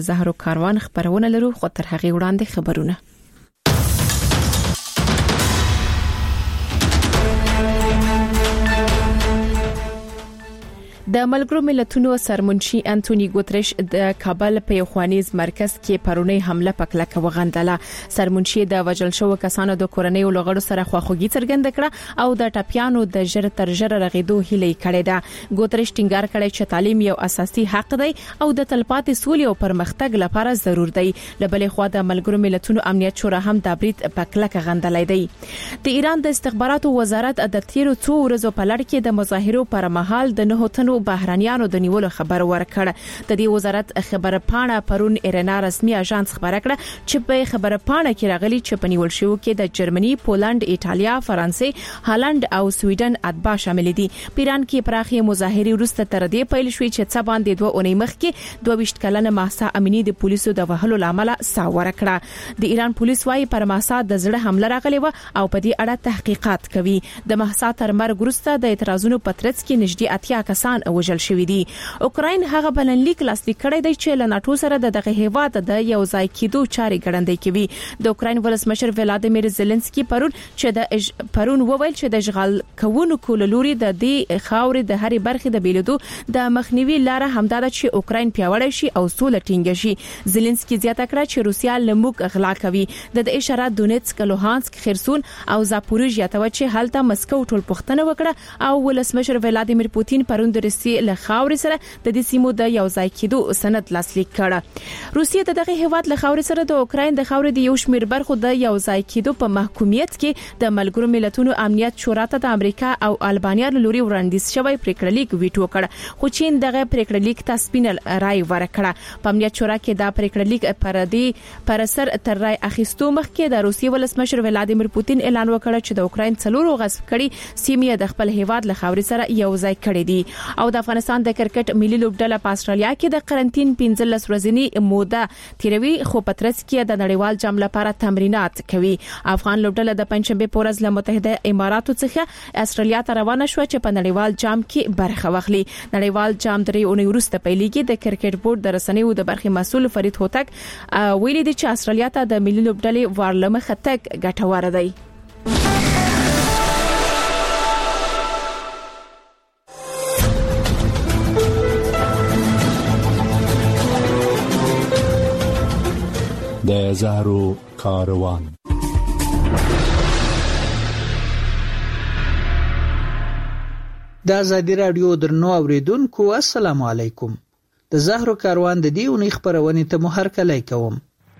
زهرو کاروان خبرونه لرو، خو تر هغه وړاندې خبرونه. د ملګرو ملتونو سرمنشي انټونی ګوتریش د کابل په یو خوانیز مرکز کې پرونی حمله پکلکه وغندله. سرمنشي د وژل شو کسانو د کورنۍ لغړو سره خواخوږي څرګنده کړه او د ټاپیانو د ژر تر ژره رغیدو هیله کړې ده. ګوتریش ټینګار کړی چې تعلیم یو اساسي حق دی او د تلپاتې سولې او پرمختګ لپاره ضرور دی. لبلې خو د ملګرو ملتونو امنیت شورا هم د برید پکلکه غندلې دی. د ایران د استخباراتو وزارت د تیرو 2 ورځو په لړ کې د مظاهرو پر مهال د 9 تنو بهرانيانو د نیولو خبر ورکړ. د دې وزارت خبره پاڼه پرون ایرنا رسمي اژانس خبره کړه چې په خبره پاڼه کې راغلي چې په نیول شو کې د جرمني، پولند، ایتالیا، فرانسې، هالند او سویډن اتباع شامل دي. پیران کې پراخي مظاهره وروسته تر دې پیل شوې چې څه باندې 2 اونۍ مخکې 22 کلنه مهسا امینی د پولیسو د وهلو لامل ساوره کړه. د ایران پولیس وايي پر مهسا د زړه حمله راغلې و او په دې اړه تحقیقات کوي. د مهسا تر مرګ وروسته د اعتراضونو په ترڅ کې نږدې 80 کسان وژل شوي دي. اوکراین هغه بلنلیک لاسلیک کړی دی چې له ناتو سره دغه هیواد د یو ځای کېدو چاري ګړندې کوي. د اوکراین ولسمشر ولادیمیر زيلنسکي پرون وویل چې د اشغال کوونکو لوري د دې خاورې د هرې برخې د بیلودو د مخنیوي لاره همدا ده چې اوکراین پیاوړی شي او سوله ټینګه شي. زيلنسکي زیاته کړه چې روسیا لموږ اغلا کوي. د اشاره دونیتسک، لوهانسک، خرسون او زاپوریژیا ته چې حالت مسکو ټول پښتنه وکړه او ولسمشر ولادیمیر پوتین پرون د روسیې له خاورې سره د دې سیمو د یو ځای کېدو سند لاسلیک کړه. روسیه دغه هیواد له خاورې سره د اوکراین د خاورې د یو شمیر برخو د یو ځای کېدو په محکومیت کې د ملګرو ملتونو امنیت شورا ته د امریکا او البانیا لوري وړاندیز شوی پریکړه لیک ویټو کړ، خو چین دغه پریکړه لیک ته سپینل رائے ورکړه. په امنیت شورا کې دا پریکړه لیک پر سر تر رائے اخیستو مخکې د روسیې ولسمشر ولادیمیر پوتین اعلان وکړ چې د اوکراین 4 غصب کړي سیمې د خپل هیواد له خاورې سره یو ځای کړي دي. او د افغانستان د کرکټ ملي لوبډله په استرالیا کې د قرنټین 15 ورځې موده تیروي، خو په ترڅ کې د نړیوال جام لپاره تمرینات کوي. افغان لوبډله د پنځشنبه په ورځ له متحده اماراتو څخه استرالیا ته روانه شو چې په نړیوال جام کې برخه واخلي. نړیوال جام درې اونۍ وروسته پیلېږي. د کرکټ بورډ د رسنیو د برخې مسؤل فرید هوتک ویلي دی چې استرالیا ته د ملي لوبډلې وارلمخه تک ګټور دی. د زهرو کاروان. د آزادی رادیو درنو اوریدونکو السلام علیکم. د زهرو کاروان د دې اونۍ خبرونه ته مو هرکلی کوم.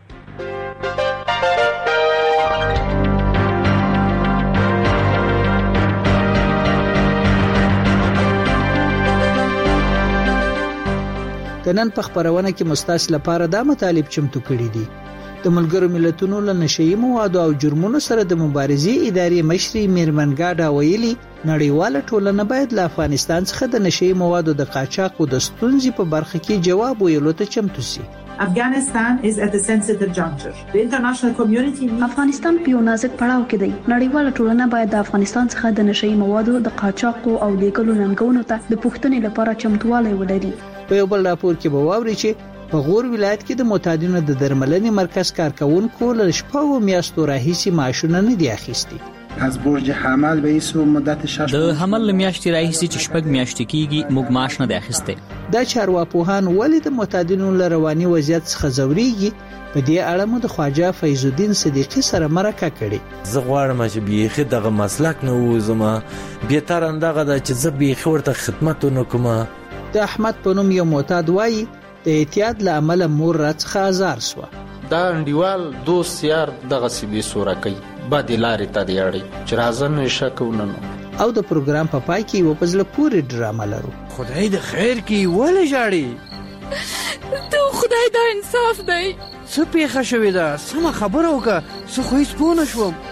د نن په خبرونه کې مستاس لپاره دا مطالب چمتو کړي دي. د ملګرو ملتونو له نشئی موادو او جرمونو سره د مبارزې ادارې مشري میرمن ګاډا ویلي نړیواله ټولنه باید له افغانستان څخه د نشئی موادو د قاچاق او د ستونزې په برخه کې جواب ویلو ته چمتو شي. Afghanistan is at a sensitive juncture. The international community افغانستان په یو نازک پړاو کې دی. نړیواله ټولنه باید د افغانستان څخه د نشئی موادو د قاچاق او لیږلو ننګونو ته د پوښتنې لپاره چمتووالی ولري. په یو بل راپور کې به واوري چې په غور ولایت کې د معتادینو د درملنې مرکز کارکونکو له شپږو میاشتو راهیسې معاشونه نه دي اخیستي. از برج حمل به ایسو مدت 6 د حمل میاشتې راهیسې چې شپږ میاشتې کېږي موږ معاش نه دی اخیستی. دا چارواپوهان ولې د معتادینو له رواني وضعیت څخه ځوريږي؟ په دې اړه مو د خواجه فیض الدین صدیقی سره مرکه کړې. زه غواړم چې بیخي دغه مسلک نه وزم، به تر اندغه د چې زه بیخي ورته خدمت وکم. د احمد په نوم یو معتاد وایي د اعتیاد له امله مور راڅخه آزار شو. دا انډیوال دوست یار دغه سیبي سوره کوي باندې لارې ته دی اړي چې راځن شکونه. او د پروګرام په پای کې و پزله پوری ډرامه لرو. خدای د خیر کې ولې جاړي؟ ته خدای دا انصاف دی. څه پیښه شوې ده؟ سمه خبره وکړه، څه خو هیڅ پوه نه شوم.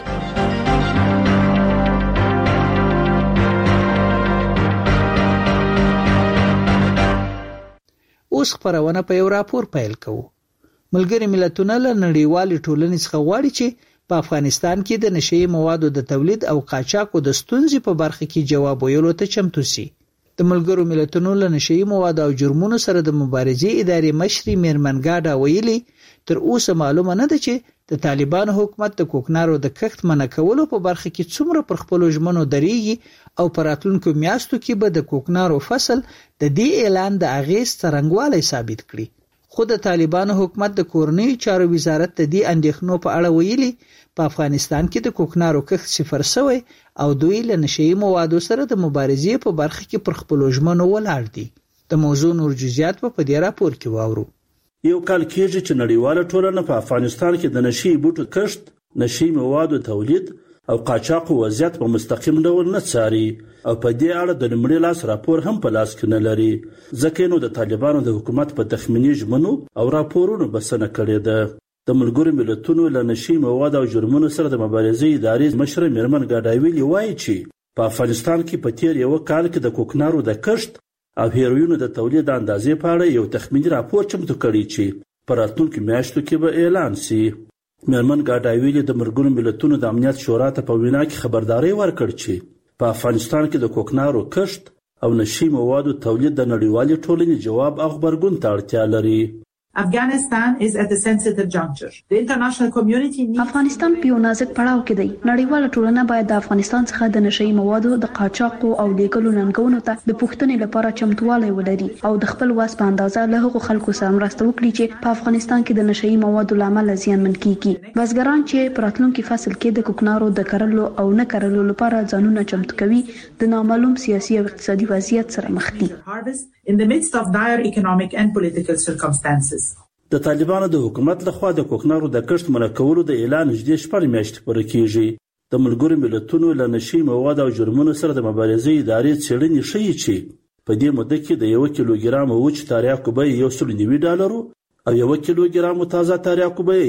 اوس خبرونه په یو راپور پیل کوو. ملګری ملتونه له نړیوالې ټولنې څخه غواړي چې په افغانستان کې د نشئی موادو د تولید او قاچاق د ستونزې په برخه کې جواب ویلو ته چمتو شي. د ملګرو ملتونو له نشئی موادو او جرمونو سره د مبارزې ادارې مشري میرمن ګاډا ویلي تر اوسه معلومه نه ده چې د طالبانو حکومت د کوکنارو د کښت منع کولو په برخه کې څومره پر خپل ژمنو درېږي او په راتلونکو میاشتو کې به د کوکنارو فصل د دې اعلان د اغیز څرنګوالی ثابت کړي. خو د طالبانو حکومت د کورنۍ چارو وزارت د دې اندېښنو په اړه ویلي په افغانستان کې د کوکنارو کښت صفر شوی او دوی له نشئی موادو سره د مبارزې په برخه کې پر خپل ژمنو ولاړ دي. د موضوع نور جزئیات په دې راپور کې واورو. یو کال کېږي چې نړیواله ټولنه په افغانستان کې د نشئی بوټو کښت، نشئی موادو تولید او قاچاق وضعیت په مستقیم ډول نه څاري او په دې اړه د لومړي لاس راپور هم په لاس کې نه لري، ځکه نو د طالبانو د حکومت په تخمیني ژمنو او راپورونو بسنه کړې ده. د ملګرو ملتونو له نشئی موادو او جرمونو سره د مبارزې ادارې مشره میرمن ګاډا ویلي وایي چې په افغانستان کې په تیر یو کال کې د کوکنارو د کښت او هیروینو د تولید اندازې په اړه یو تخمیني راپور چمتو کړی چې په راتلونکو میاشتو کې به اعلان شي. میرمن ګاډا ویلي د ملګرو ملتونو د امنیت شورا ته په وینا کې خبرداري ورکړ چې په افغانستان کې د کوکنارو کښت او نشئی موادو تولید د نړیوالې ټولنې جواب او غبرګون ته اړتیا لري. Afghanistan is at a sensitive juncture. The international community needs افغانستان په یو نازک پړاو کې دی. نړیواله ټولنه باید د افغانستان څخه د نشئی موادو د قاچاق او لیږلو ننګونو ته د پوښتنې لپاره چمتووالی ولري او د خپل واس په اندازه له هغو خلکو سره مرسته وکړي چې په افغانستان کې د نشئی موادو له امله زیانمن کیږي. بزګران چې په راتلونکي فصل کې د کوکنارو د کرلو او نه کرلو لپاره ځانونه چمتو کوي د نامعلوم سیاسي او اقتصادي وضعیت سره مخ دي. In the midst of dire economic and political circumstances. د طالبانو د حکومت لخوا د کوکنارو د کښت منع کولو د اعلان نږدې 4 میاشتې پوره کیږي. د ملګرو ملتونو له نشئی موادو او جرمونو سره د مبارزې ادارې څېړنې ښیي چې په دې موده کې د 1 کیلوګرام وچ تریاکو بیه $190 او 1 کیلوګرام تازه تریاکو بیه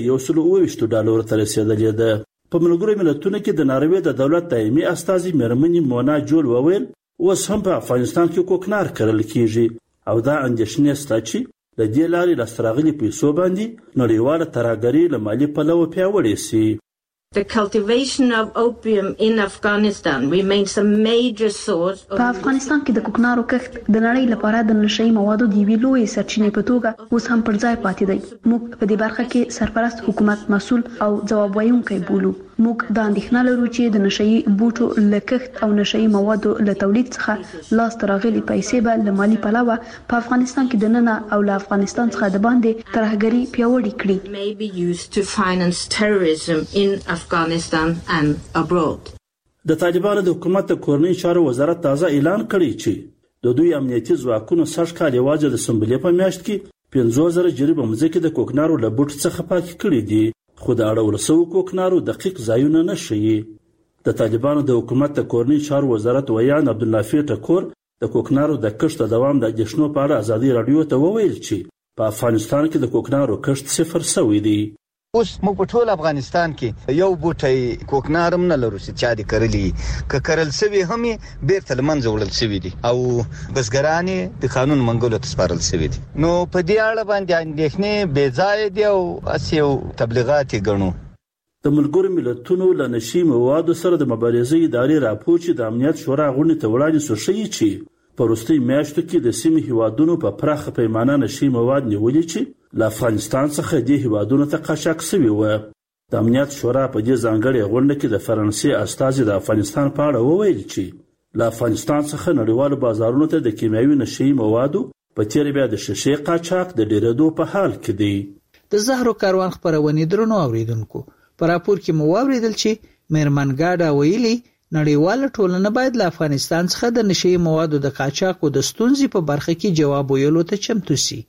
$128 ته رسیدلې ده. په ملګرو ملتونو کې د ناروې د دولت دایمي استازي میرمنې مونا جول وویل اوس هم په افغانستان کې کوکنار کرل کیږي او دا اندېښنې شته چې د دې لارې لاسته راغلي پیسو باندې نړیواله ترهګري له مالي پلوه پیاوړې شي. The cultivation of opium in Afghanistan remains a major source of... په افغانستان کې د کوکنارو کښت د نړۍ لپاره د نشئی موادو د یوې لویې سرچینې په توګه اوس هم پر ځای پاتې دی. موږ په دې برخه کې سرپرست حکومت مسؤل او ځواب ویونکی بولو. موږ دا اندېښنه لرو چې د نشئی بوټو له کښت او نشئی موادو له تولید څخه لاسته راغلي پیسې به له مالي پلوه په افغانستان کې دننه او له افغانستان څخه د باندې ترهګري پیاوړې کړي. may be used to finance terrorism in Afghanistan and abroad. د طالبانو د حکومت د کورنۍ چارو وزارت تازه اعلان کړی چې د دوی امنیتي ځواکونو سږ کال یوازې د سنبلې په میاشت کې 50,000 جریبه مځکې د کوکنارو له بوټ څخه پاکې کړې دي، خو د اړولو شویو کوکنارو دقیق ځایونه نه ښیي. د طالبانو د حکومت د کورنۍ چارو وزارت ویان عبدالنافع ټکور د کوکنارو د کښت د دوام د اندېښنو په اړه ازادي راډیو ته وویل چې په افغانستان کې د کوکنارو کښت صفر شوی دی. اوس موږ په ټول افغانستان کې یو بوټی کوکنارم نه لرو چې چا دې کرلی که کرل شوی هم بیرته له منځه وړل شوي دي او بزګران د قانون منګولو ته سپارل شوي دي. نو په دې اړه باندې اندېښنې بې ځایه دي او هسې یو تبلیغات یې ګڼو. د ملګرو ملتونو له نشئی موادو سره د مبارزې ادارې راپور چې د امنیت شورا غونډې ته وړاندې شو ښیي چې په وروستیو میاشتو کې د سیمې هیوادونو په پراخه پیمانه نشئی مواد نیولي چې له افغانستان څخه دې هیوادونو ته قاچاق شوي وه. د امنیت شورا په دې ځانګړې غونډه کې د فرانسې استازي د افغانستان په اړه وویل چې له افغانستان څخه نړیوالو بازارونو ته د کیمیاوي نشئی موادو په تېره بیا د شیشې قاچاق د ډېرېدو په حال کې دی. د زهرو کاروان خپرونې درنو اوریدونکو، په راپور کې مو واوریدل چې میرمن ګاډا ویلي نړیواله ټولنه باید له افغانستان څخه د نشئی موادو د قاچاق او د ستونزې په برخه کې جواب ویلو ته چمتو شي.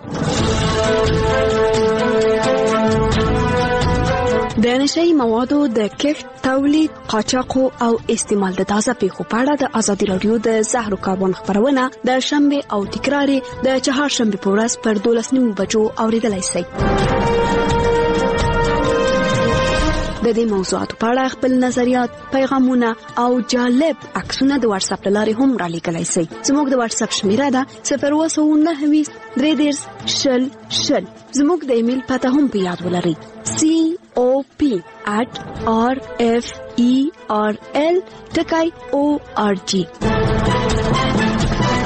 د نشئی موادو د کښت، تولید، قاچاق او استعمال د تازه پیښو په اړه د ازادي راډیو د زهرو کاروان خپرونه د شنبه او تکرار د چهارشنبه په ورځ پر 12:09 بجو اوریدلای شئ. د دې موضوعاتو په اړه خپل نظریات، پیغامونه او جالب عکسونه د واتس اپ لارې هم را لیږلی شئ. زموږ د واتس اپ شمیره ده 029233000. زموږ د ایمیل پته هم په یاد ولرئ cop@rferl.org.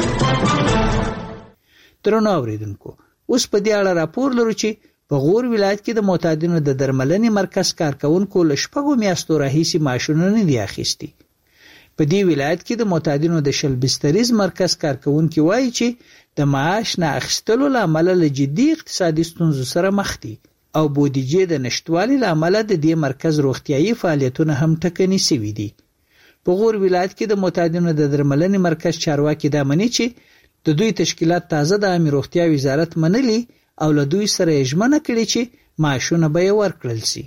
درنو اوریدونکو اوس په دې اړه راپور لرو چې په غور ولایت کې د معتادینو د درملنې مرکز کارکونکو له 6 میاشتو راهیسې معاشونه نه دي اخیستي. په دې ولایت کې د معتادینو د شل بستریز مرکز کارکونکو وایي چې د معاش نه اخیستلو لامل له جدي اقتصادي ستونزو سره مخ دي او بودیجې د نشټوالي لامل د دې مرکز روغتيایي فعالیتونه هم ټکني شوي دي. په غور ولایت کې د معتادینو د درملنې مرکز چارواکي دا مني چې د دوی تشکیلات تازه د عامه روغتیا وزارت منلي او له دوی سره ژمنه کړې چې معاشونه به ورکړل شي.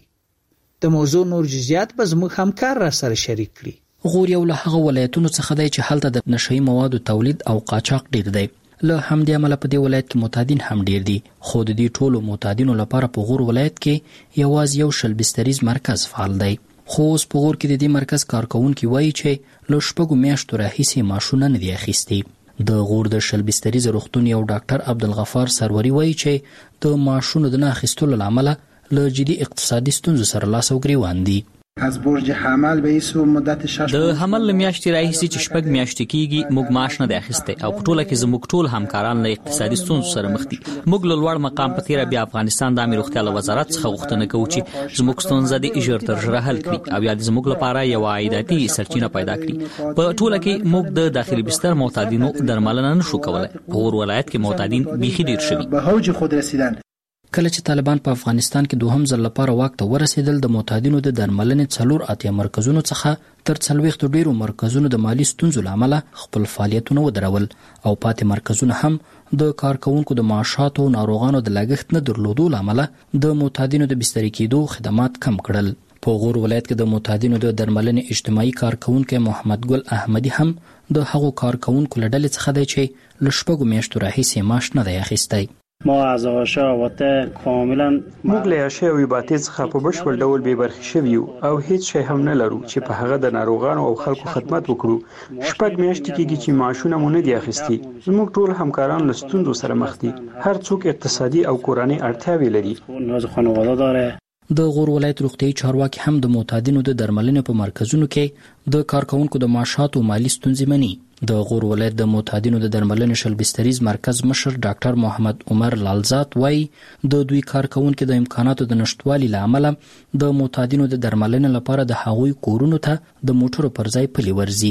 د موضوع نور جزئیات به زموږ همکار را سره شریک کړي. غور یو له هغه ولایتونو څخه دی چې هلته د نشئی موادو تولید او قاچاق ډیر دی. له همدې امله په دې ولایت کې معتادین هم ډیر دي. خو د دې ټولو معتادینو لپاره په غور ولایت کې یوازې یو شل بستریز مرکز فعال دی. خو اوس په غور کې د دې مرکز کارکونکي وایي چې له 6 میاشتو راهیسې معاشونه نه دي اخیستي. د غور د شل بستریز روغتون یو ډاکټر عبدالغفار سروري وایي چې د معاشونو د نه اخیستلو لامل له جدي اقتصادي ستونزو سره لاس او ګریوان دي. از برج حمل به ایسو مدت 6 د حمل میاشتې راهیسې چې 6 میاشتې کېږي موږ معاش نه دی اخیستی او په ټوله کې زموږ ټول همکاران له اقتصادي ستونزو سره مخ دي. موږ له لوړ مقام په تیره بیا افغانستان د عامه روغتیا له وزارت څخه غوښتنه کوو چې زموږ ستونزه دې ژر تر ژره حل کړي او یا زموږ لپاره یو عایداتي سرچینه پیدا کړي. په ټوله کې موږ د داخلي بستر معتادینو درملنه نشو کولای. په غور ولایت کې معتادین بیخي ډیر شوي. به اوج خود رسیدن. کله چې طالبان په افغانستان کې دوهم ځل لپاره واک ته ورسېدل د معتادینو د درملنې 4 مرکزونو څخه تر 40 ډیرو مرکزونو د مالی ستونزو لامل خپل فعالیتونه ودرول او پاتې مرکزونه هم د کارکونکو د معاشاتو او ناروغانو د لګښت نه درلودو لامل د معتادینو د بستري کېدو خدمات کم کړل. په غور ولایت کې د معتادینو د درملنې اجتماعي کارکونکو محمد ګل احمدي هم د هغو کارکونکو له ډلې څخه دی چې له 6 میاشتو راهیسې معاش نه دی اخیستی. ما از آشا وته کاملا موږ له اشیا او عبادت څخه په بشپړ ډول بې برخې شوي او هیڅ شی هم نه لرو چې په هغه د ناروغانو او خلکو خدمت وکړو. 6 میاشتې کېږي چې معاشونه مونږ نه دي اخیستي. زموږ ټول همکاران له ستونزو سره مخ دي. هر څوک اقتصادي او کورنۍ اړتیاوې لري. ناز خانواده داره. د غور ولایت روغتیايي چارواکي هم د معتادینو د درملنې په مرکزونو کې د کارکونکو د معاشاتو او مالی ستونزې مني. د غور ولایت د معتادینو د درملنې شل بستریز مرکز مشر ډاکټر محمد عمر لالزات وایي د دوی کارکونکو د امکاناتو د نشټوالي لامل د معتادینو د درملنې لپاره د هغوی کورونو ته د موټرو پر ځای پلي ورځي.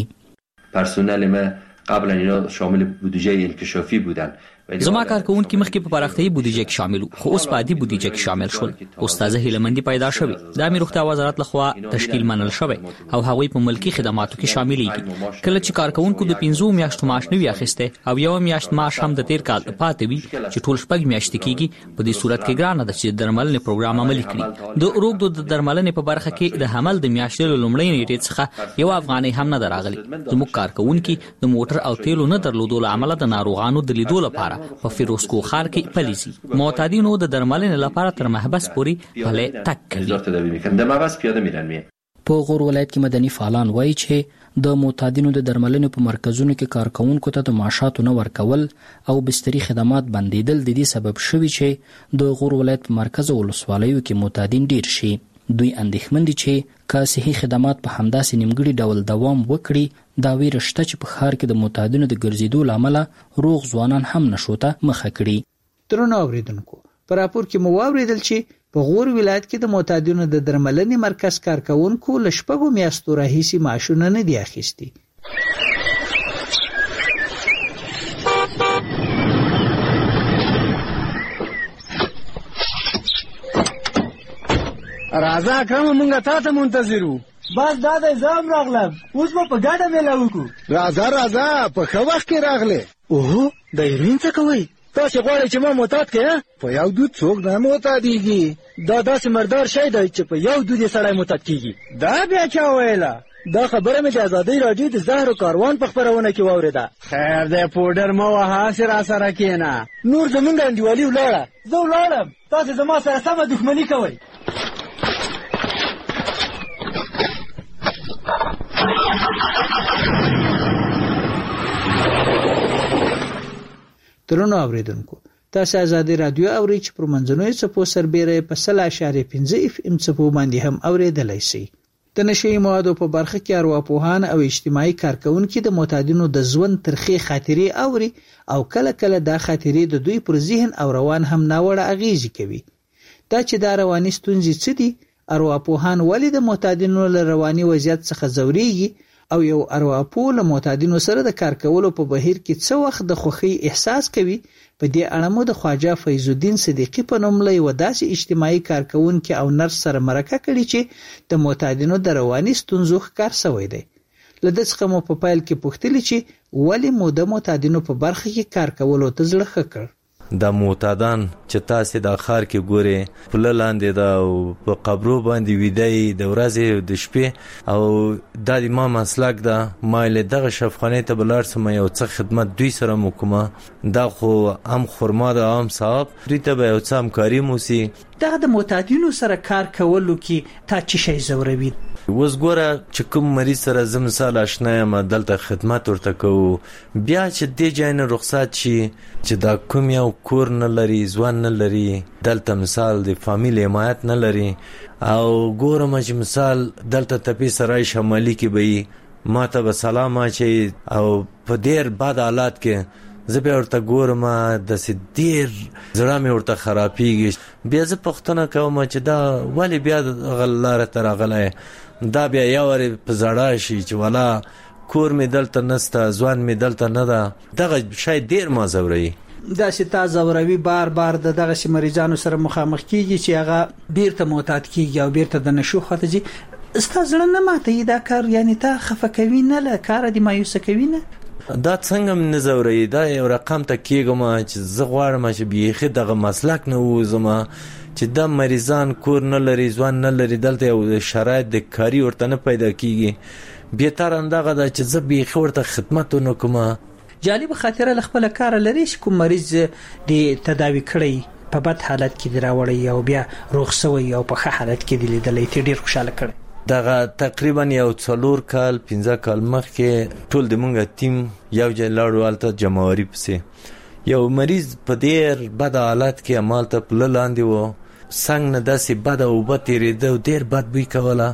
پرسنل ما قبلا اینا شامل بودجه انکشافی بودن. زما کارکونکي مخکې په پراختیايي بودیجه کې شامل وو خو اوس په عادي بودیجه کې شامل شول. استاد هیلمندي پیدا شوی. د عامه روغتیا وزارت لخوا تشکیل منل شوی او هغوی په ملکی خدماتو کې شاملېږي. کله چې کارکونکو د 15 میاشتو معاش نه وي اخیسته او یو میاشت معاش هم د تیر کال پاتې وي چې ټول 6 میاشتې کېږي، په دې صورت کې ګرانه ده چې درملنې پروګرام عملي کړي. د اوروګدو د درملنې په برخه کې د حمل د میاشتې لومړۍ نیټې څخه یو افغانۍ هم نه دراغلي. زموږ کارکونکي د موټر او تیلو نه درلودو لامل د ناروغانو د لیدو لپاره په فیروزکو خار کې پلیزي. معتادینو د درملنې لپاره تر محبس پورې پله تک کوي. په غور ولایت کې مدني فعالان وایي چې د معتادینو د درملنې په مرکزونو کې کارکونکو ته د معاشاتو نه ورکول او بستري خدمات بندیدل د دې سبب شوي چې د غور ولایت په مرکز او ولسوالیو کې معتادین ډیر شي. دوی اندېښمن دي چې که صحي خدمات په همداسې نیمګړي ډول دوام وکړي دا ویره شته چې په ښار کې د معتادینو د ګرځېدو له امله روغ ځوانان هم نشو ته مخه کړي. درنو اوریدونکو په راپور کې مو واوریدل چې په غور ولایت کې د معتادینو د درملنې مرکز کارکونکو له 6 میاشتو راهیسې معاشونه نه دي اخیستي. راځه کوم مونږه تاسو منتظرو. بس دا د زام راغلم اوس په ګډه مېله وکړو. راځه په ښه وخت کې راغله. اوه د هیروین څه کوي؟ تاسو غواړئ چې ما معتاد کړئ؟ په یو دود څوک نه معتادیږي. دا داسې مردار شی دی چې په یو دود یې سړی معتاد کیږي. دا بیا چا ویله؟ دا خبره مې د ازادۍ راډیو د زهر کاروان په خپرونه کې واورېده. خیر دی پوډر مه وهه هسې راسره کښېنه. نور زمونږ انډیوالي ولاړه. زه ولاړم تاسې زما سره سمه دښمني کوئ. درنو اوریدونکو تاسو آزادي رادیو اورئ چې پر منځنوي څپو سربېره په 100.5 FM څپو باندې هم اوریدلای شئ. د نشي موادو په برخه کې ارواپوهان او اجتماعي کارکونکو د معتادینو د ژوند ترخی خاطرې اوري او کله کله دا خاطرې د دوی پر ذهن او روان هم ناوړه اغیزه کوي. دا چې دا رواني ستونزې څه دي، ارواپوهان ولې د معتادینو له رواني وضعیت څخه ځوريږي او یو ارواپوه له معتادینو سره د کار کولو په بهیر کې څه وخت د خوښۍ احساس کوي. په دې اړه مو د خواجه فیض الدین صدیقی په نوم له یو داسې اجتماعي کارکونکو او نرس سره مرکه کړې چې د معتادینو د رواني ستونزو ښکار شوی دی. لدې څخه مو په پایل کې پوښتنه چې ولې مو د معتادینو په برخه کې کار کولو ته زړه ښه کړ. د معتادان چې تاسو د خار کې ګوري په لاندې دا په قبرو باندې ویدای د ورځې د شپې او د ما مسلک دا مایل دغه شفخانه ته بلار سم یو څه خدمت دوی سره مکمه دا خو هم خرما د عام صاحب دوی ته به یو څه همکاري موسی. دغه د معتادینو سره کار کولو کې تا چی شي زوروي؟ وز ګوره چې کوم مریض سره زه مثال آشنا یم دلته خدمت ورته کوو، بیا چې دې ځای نه رخصت شي چې دا کوم یو کور نه لري، ځوان نه لري، دلته مثال د فامیل حمایت نه لري او ګورم چې مثال دلته تپی سرای شمالي کې به ما ته به سلام اچي او په ډیر بد حالات کې زه به ورته ګورم د ډیر زړه مې ورته خرابېږي. بیا زه پوښتنه کوم چې دا ولې بیا غلاره تر غلای دا بیا یو په زړه شي چې والا کور مې دلته نسته، ځوان مې دلته نه ده، دغه شاید ډیر ما زوري. دا چې تا زوروي بار بار دغه مریضانو سره مخامخ کیږي چې هغه بیرته معتاد کیږي او بیرته د نشو خاطر جي استاد زړه نه ماته دا کار، یعنی تا خفه کوي نه له کار دی مایوس کوي نه. دا څنګه من زوري دا یو رقم ته کېږم چې زه غواړم چې بیخي دغه مسلک نه وزم چې د مریضان کور نه لري، ځوان نه لري، دلته یو شرایط د کاری ورته نه پیدا کیږي. به تر اندغه دا چې زه بیخي ورته خدمت وکم. جالب خاطره خپل کار لري چې کوم مریض دی تداوی کړی په بد حالت کې دراوړی او بیا روغ شوی او په ښه حالت کې دی لیدلې ته ډیر خوشاله کړ. دغه تقریبا یو 4 کال 15 کال مخکې ټول د مونږه ټیم یو ځای لاړو جمهوری پسې یو مریض په ډیر بد حالت کې عملته په لاندې وو، څنګه نه داسې بد او بتیریده او ډیر بد بوی کوله.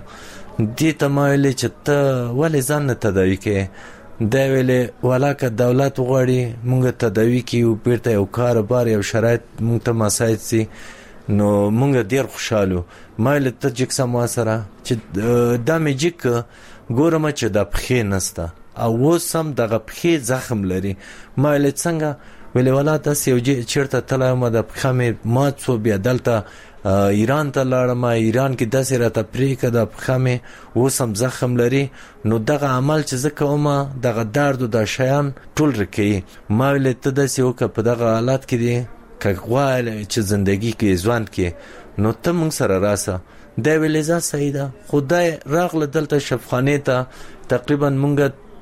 دې ته مایل چې ته ولې ځان نه تداوی کې دا ویلې ولاکه دولت غواړي مونږ تداوی کې او بیرته یو کاروبار یو شرایط مونږ ته مساعد سي نو مونږ ډیر خوشاله مایل ته جک سم سره چې د میجیک ګورم چې د پخې نسته او وسم دغه پخې زخم لري. مایل څنګه ویلې ولا تاسو یو چیرته تلم د پخې ما څو بیا دلته ایران ته لاړم، ایران کې داسې راته پریکه د پخې وسم زخم لري. نو دغه عمل چې زه کوم دغه درد او د شیان ټول رکی مایل ته داسې وک په دغه حالت کې دي کغوال چې زندگی کې ځوان کې نو ته موږ سره راسه. دا ویلې ځا سیدا خدای راغله دلته شفخانه ته تقریبا موږ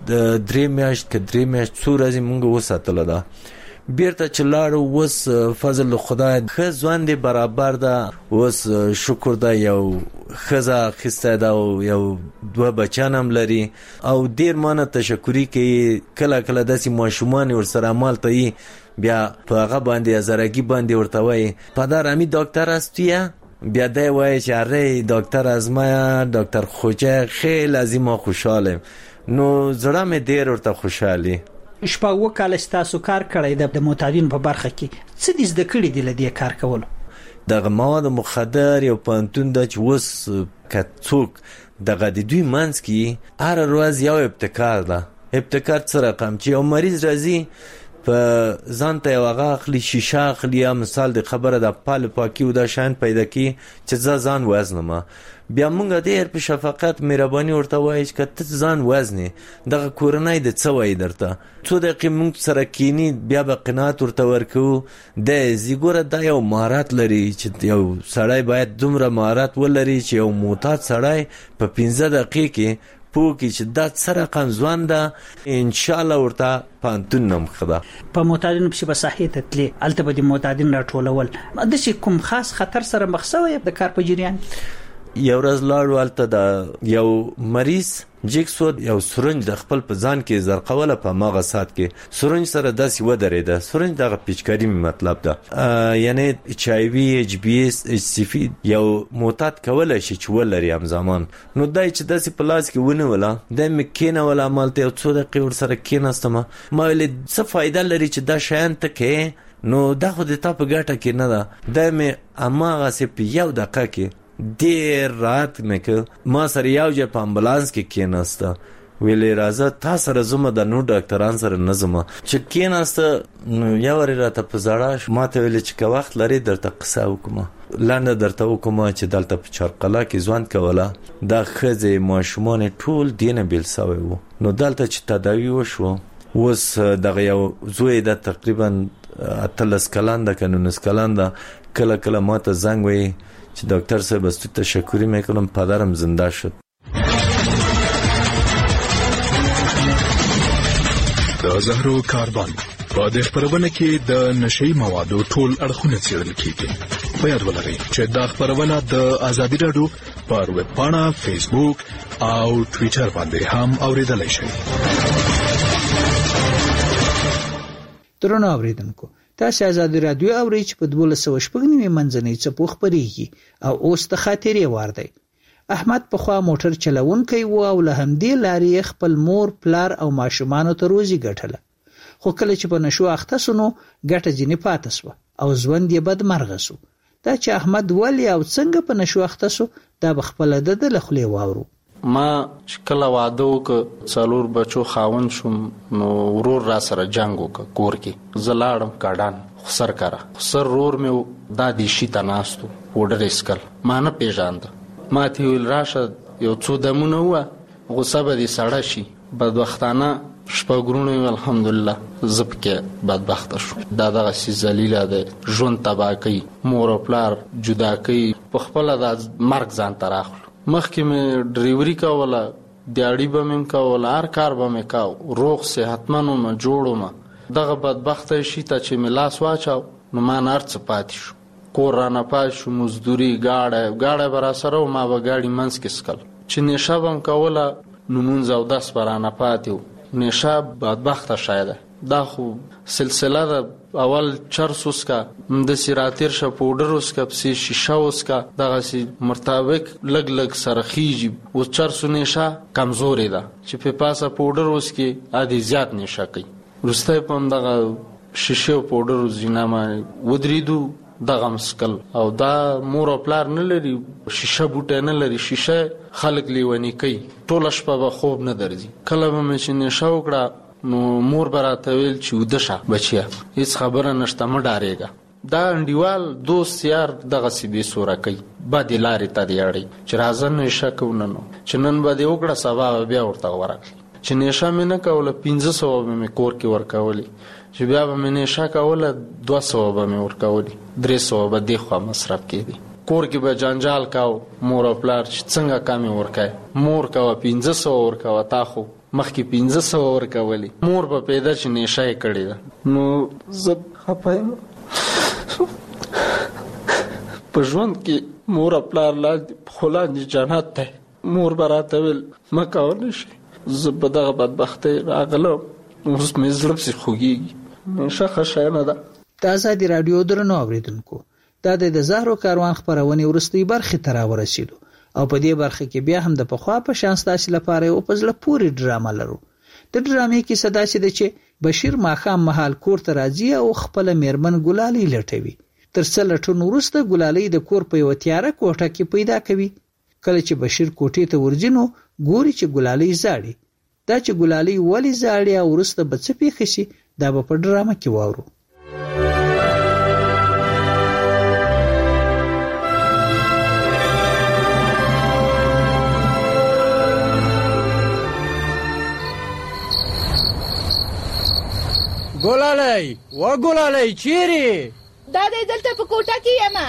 3 میاشت څورازي موږ وساتله ده بیرته چلاړو. وس فضل خدای خ ځوان دی برابر ده، وس شکر ده یو خزا خسته ده او یو 2 بچانم لري او ډیر مانه تشکری کوي. کله کله داسې ماشومان ور سره عمل ته بیا په هغه باندې زرګي باندې ورته وای پدر امی ډاکټر استیا بیا دی وای چې اره ډاکټر ازمایا ډاکټر خوجه خیلی لازم خوشاله. نو زړه مې ډیر ورته خوشاله. شپږ کال تاسو کار کړی د معتادین په برخه کې څه دې زده کړی دی لدې کار کول؟ دغه مواد مخدر یو پانتون د چوس کڅوک دغه د دوی منځ کې هر ورځ یو ابتکار ده. ابتکار څه رقم چې یو مریض راځي په ځان ته یو غاخلی شیشه اخلي یا مثال د خبره د پال پاکي او د شان پیدا کی چې ځان وزنمه بیا مونږ ډیر په شفقت مهرباني ورته وایي چې ته ځان وزنه دغه کورنۍ د څه وای درته څو دقیقې مونږ سره کینی بیا به قناعت ورته ورکو. د زیګوره د یو مهارت لري چې یو سړی باید دومره مهارت ولري چې یو معتاد سړی په 15 دقیقې کې پوکی چې دا سره قنځوان ده ان شاء الله ورته پانتون نم خدا په معتادینو په صحیح تتلی الته به د معتادین راټولول د کوم خاص خطر سره مخ شوی د کار په جریان. یو ورځ لاړو الته د یو مریض جیکسو یو سرنج د خپل په ځان کې زرقوله په ماغه سات کې سرنج سره داسې ودرېده. سرنج دغه پیچکاری مطلب ده، یعنی اچ آی وی، اچ بی اس، اچ سی وی یو معتاد کولای شي چې ولري هم زمان. نو دای چې داسې په لاس کې ونیوله، د مکینه ولا مالته یو څو دقیقې ور سره کېناستم. ما ویل څه فائدہ لري چې دا شیان ته کې، نو دا خو د تا په ګټه کې نه ده. دا مې هماغسې په یو دقیقه کې ډېر راحت مې کړ. ما سره یو ځای په امبولانس کې کېناسته، ویلې راځه تا سره ځمه، د نور ډاکټران سره نه ځمه. چې کېناسته نو یو وارې راته په زړه ما ته ویلې چې که وخت لرې درته قصه وکړم، لنډه درته وکړم چې دلته په چارقلا کې ژوند کوله، دا ښځې ماشومان ټول دې نه بېل سوی وو. نو دلته چې تداوي وشوه، اوس دغه یو زوی د تقریبا 18 کلن ده که 19 کلن ده، کله کله ما ته زنګ وایي چې ډاکټر صاحب از تو تشکری میکنم، پدرم زنده شد. د زهرو کاروان په دې خبرونه کې د نشئی موادو ټول اړخونه څېړل کیږي. په یاد ولرئ چې دا خبرونه د آزادي رادیو پر ویب پاڼه، فیسبوک او ټویټر باندې هم اوریدلای شئ. درنو اوریدونکو، تاسو آزادي رادیو اورئ چې په 1290 منځنۍ څپو خبرېږي او اوس د خاطرې وار دی. احمد په خوا موټر چلونکی و او له همدې لارې خپل مور، پلار او ماشومان ته روزي ګټله. خو کله چې په نشو اخته سونو ګټه ځینې پاتې سوه او ژوند یې بدمرغه سو. دا چې احمد ولې او څنګه په نشو اخته سو، دا به خپله د له خولې واورو. ما کله واده وکړ، 4 بچو خاوند شوم، نو ورور را سره جنگ وکړ کور کې. زه لاړم کاډان خسر کاره، خسر رور مې دا دیشي ته ناستو پوډر اسکل، ما نه پیژانده. ما ته ویل راشه یو څو دمونه وه، غصه به دې سړه شي. بدبختانه شپږ الحمدلله زه پکې بدبخته شو. دا دغسې ذلیله دی، ژوند تباه کوي، مور او پلار جدا کوي، په خپله دا مرګ ځان ته راخلو. مخکې مې ډریوري کوله، دیاړي به مې کوله، هر کار به مې کاو، روغ صحتمن وم، جوړ وم. دغه بدبخته شي ته چې مې لاس واچاو، نو ما نه هر څه پاتې شو. کور رانه پاتې شو، مزدوري، ګاډی به راسره و، ما به ګاډي منځ کې څکل. چې نیشه به م کوله، نو 9 او 10 به رانه پاتې و. نیشه بدبخته شی ده، دا خو سلسله ده. اول چرس وسکه، همداسې راتېر شه پوډر وسکه، پسې شیشه وسکه، دغسې مطابق لږ لږ سره خیږي. اوس چرس و نیشه کمزورې ده، چې په پاسه پوډر وسکې ادې زیات نیشه کوي. وروستی په همدغه شیشه او پوډر زینه باندې ودرېدو، دغه مسکل. او دا مور او پلار نه لري، شیشه بوټی نه لري، شیشه خلک لیونی کوي، ټوله شپه به خوب نه درځي. کله به مې چې نیشه وکړه، نو مور به راته ویل چې وده شه بچیه، هېڅ خبره نشته، مه ډارېږه. دا انډیوال دوست یار دغسې بې سوره کوي، بدې لارې ته دې اړوي چې راځه نیشه کوو. نن چې نن به دې وکړه، سبا به بیا ورته ورکړي. چې نیشه مې نه کوله، 500 به مې کور کې ورکولې. چې بیا به مې نیشه کوله، 200 به مې ورکولې، 300 به دې خوا مصرف کېدی. کور کې به جنجال کاو مور او پلار چې څنګه کمې ورکوي. مور کوه 500 ورکوه، تا خو مخکې 500 ورکولې. مور به پیدا چې نیشه یې کړې ده. نو زه خفه یم په ژوند کې. مور او پلار خو لاندې جنت دی. مور به راته ویل مه کوه نشې. زه په دغه بدبختۍ راغلم، اوس مې زړه پسې خوږېږي. نیشه ښه شی نه ده. د آزادي راډیو درنو اورېدونکو، دا د زهرو کاروان خپرونې وروستۍ برخې ته راورسېدو او په دې برخه کې بیا هم د پخوا په شان ستاسو لپاره یو په زړه پورې ډرامه لرو. د ډرامې کیسه داسې ده چې بشیر ماښام مهال کور ته راځي او خپله میرمن ګلالۍ لټوي. تر څه لټون وروسته ګلالۍ د کور په یوه تیاره کوټه کې پیدا کوي. کله چې بشیر کوټې ته ورځي، نو ګوري چې ګلالۍ زاړي. دا چې ګلالۍ ولې زاړي او وروسته به څه پېښه شي، دا به په ډرامه کې واورو. ګلالۍ و ګلالۍ چیرې؟ دا دی دلته په کوټه کې یم.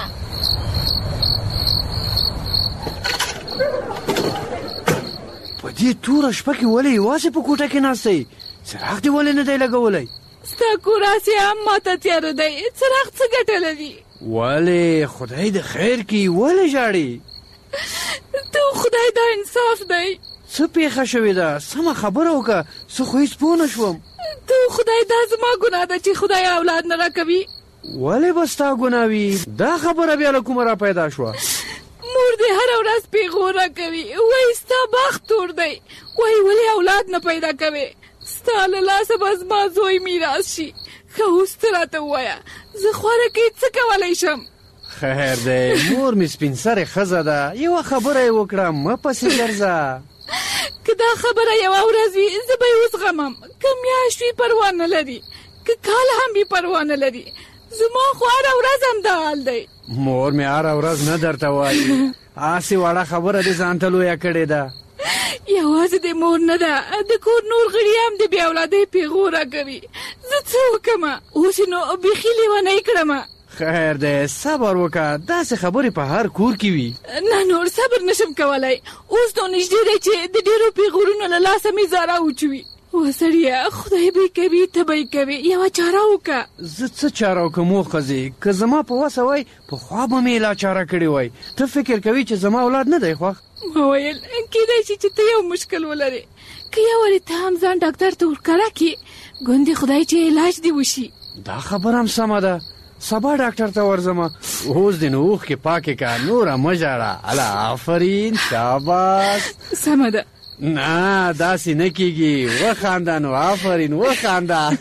په دې توره شپه کې ولې یوازې په کوټه کې ناستئ؟ څراغ دې ولې نه دی لګولی؟ ستا کور هسې هم ماته تیاره دی، څراغ څه ګټه لري؟ ولې خدای د خیر کړي، ولې ژاړې؟ ته خدای دا انصاف دی څه پیښه شوې ده سمه خبره وکړه څه خو هیڅ پوه نه شوم. ته خدای دا زما ګناه ده چې خدای اولاد نه راکوي. ولې به ستا ګناه وي؟ دا خبره بیا له کومه را پیدا شوه؟ مور دې هره ورځ پیغور کوي وایي ستا بخت تور دی وایي ولې اولاد نه پیدا کوي ستا له لاسه به زما زوی میراث شي. ښه اوس ته راته ووایه زه خواره کې څه کولی شم؟ خیر دی مور مې سپین سرې ښځه ده یوه خبره یې وکړه مه پسې ګرځه. که دا خبره یوه ورځ وي زه به یې وزغمم که میاشت وي پروا نه لري که کال هم وي پروا نه لري زما خو هره ورځ همدا حال دی. مور مې هره ورځ نه درته وایي هسې وړه خبره دې ځان ته لویه کړې ده. یوازې د مور نه ده د کور نور غړي هم د بې اولادۍ پیغوره کوي. زه څه وکړمه اوس نو بیخي لیونۍ کړمه. خیر دی صبر وکړه داسې خبرې په هر کور کې وي. نه نور صبر نشم کولی اوس نو نږدې دی چې د ډېرو پیغورونو له لاسه مې زاره وچوي. وسړیه خدای به یې کوي ته به یې کوي یوه چاره وکړه. زه څه چاره وکړم و ښځې که زما په وسه وای پخوا به مې لا چاره کړې وای. ته فکر کوي چې زما اولاد نه دی خوښ؟ ما ویل کیدای شي چې ته یو مشکل ولرې که یو وارې ته هم ځان ډاکټر ته ورکړه کړي ګوندې خدای چې علاج دې وشي. دا خبره هم سمه ده سبا ډاکټر ته ورځم. اوس دې نو اوښکې پاکې کړه نوره مه ژاړه. الله آفرین شاباس. سمه ده. نه داسې نه کېږي وخانده نو آفرین وخانده.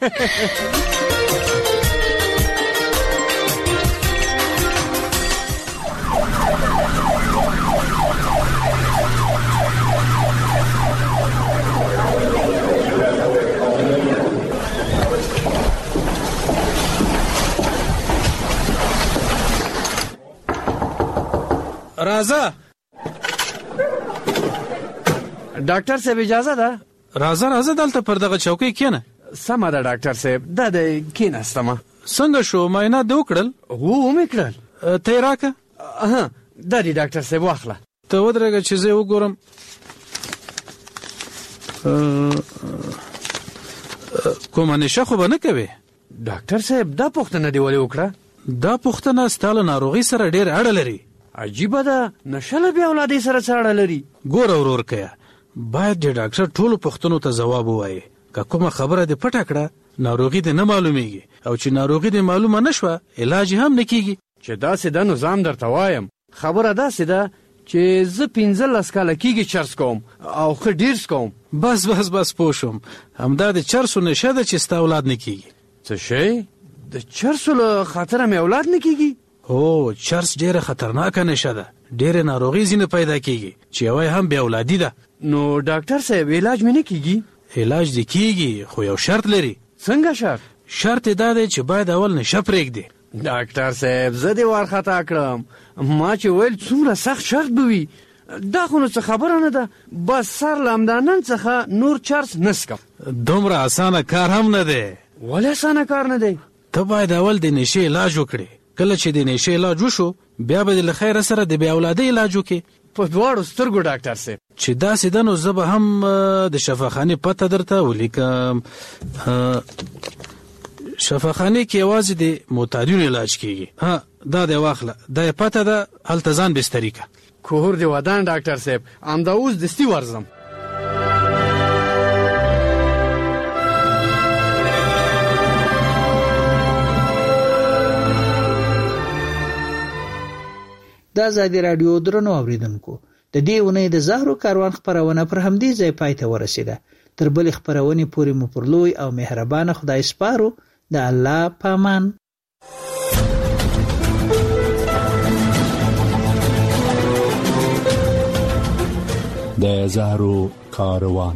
راځه ډاکټر صاحب اجازه ده؟ راځه دلته پر دغه چوکۍ کښېنه. سمه ده ډاکټر صاحب دا دی کښېناستمه. څنګه شو معاینات دې وکړل؟ هو ومې کړل. ته یې راکړه. دا دی ډاکټر صاحب واخله. ته ودرېږه چې زه یې وګورم. کومه نشه خو به نه کوې؟ ډاکټر صاحب دا پوښتنه دې ولې وکړه؟ دا پوښتنه ستا له ناروغۍ سره ډېر اړه لري. عجیبه ده نشه له بې اولادۍ سره څه اړه لري؟ ګوره ورورکیه باید د ډاکټر ټولو پوښتنو ته ځواب ووایې. که کومه خبره دې پټه کړه ناروغي دې نه معلومیږي او چې ناروغي دې معلومه نه شوه علاج هم نه کیږي. چې داسې ده نو ځان درته وایم خبره داسې ده چې زه 15 کاله کېږي چرس کوم او ښه ډېر څکوم. بس پوه شوم همدا د چرسو نشه ده چې ستا اولاد نه کیږي. څه شی؟ د چرسو له خاطره مې اولاد نه کیږي؟ هو چرس ډېره خطرناکه نشه ده. ډېرې ناروغي ځینې پیدا کیږي چې یوه هم بې اولادي ده. نو ډاکټر صاحب علاج مې نه کیږي؟ علاج دې کیږي خو یو شرط لري. څنګه شرط؟ شرط یې دا دی چې باید اول نشه پرېږدي. ډاکټر صاحب زه دې وارخطا کړم ما چې ویل څومره سخت شرط به وي. دا خو نو څه خبره نه ده بس سر له همدا نن څخه نور چرس نه څکم. دومره اسانه کار هم نه دی. ولې اسانه کار نه دی؟ ته باید اول د نشې علاج وکړې. کله چې د نشې علاج وشو بیا به د له خیره سره د بې اولادۍ علاج وکړې. په دواړو سترګو ډاکټر صاحب. چې داسې ده نو زه به هم د شفاخانې پته درته ولیکم. شفاخانې کې یوازې د معتادینو علاج کیږي. دا دی واخله دا یې پته ده هلته ځان بستري که. کور دې ودان ډاکټر صاحب همدا اوس دستي ورځم. د آزادي راډیو درنو اوریدونکو د دې ونې د زهرو کاروان خبرونه پر همدې ځای پای ته ورسیده. تر بلې خبرونې پورې مو پر لوی او مهربانه خدای سپارو. د الله پامان. د زهرو کاروان.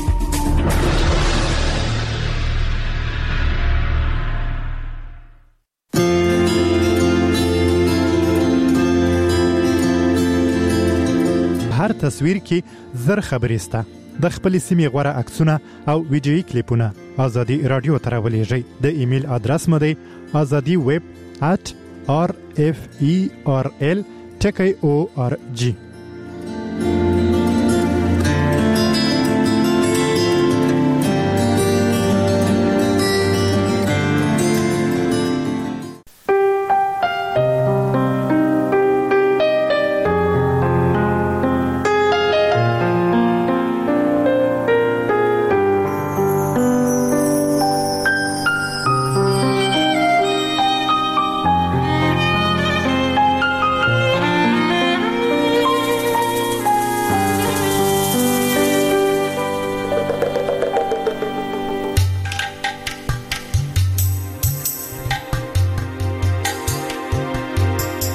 هر تصویر کې زر خبرې سته. د خپل سیمې غوړه عکسونه او ویډیويي کلیپونه آزادي رادیو ته راولېږئ. د ایمیل ادرس مو دی azadiweb@rferl.org.